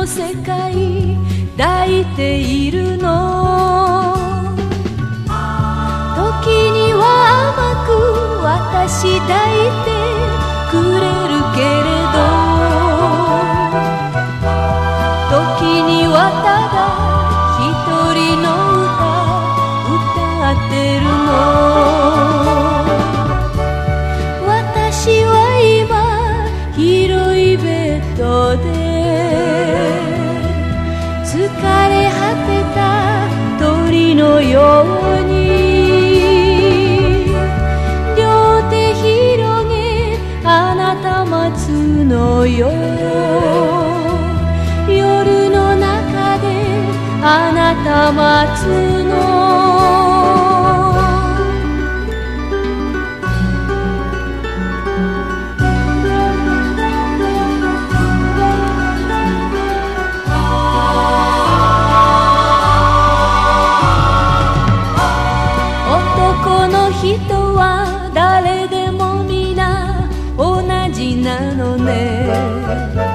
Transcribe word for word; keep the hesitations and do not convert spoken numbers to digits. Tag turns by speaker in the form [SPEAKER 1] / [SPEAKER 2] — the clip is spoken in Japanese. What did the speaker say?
[SPEAKER 1] の世界抱いているの。時には甘く私抱いてくれるけれど、時にはただ一人の歌歌ってるの。私は今広いベッドで疲れ果てた鳥のように両手広げあなた待つのよ。夜の中であなた待つの。男の人は誰でも皆同じなのね。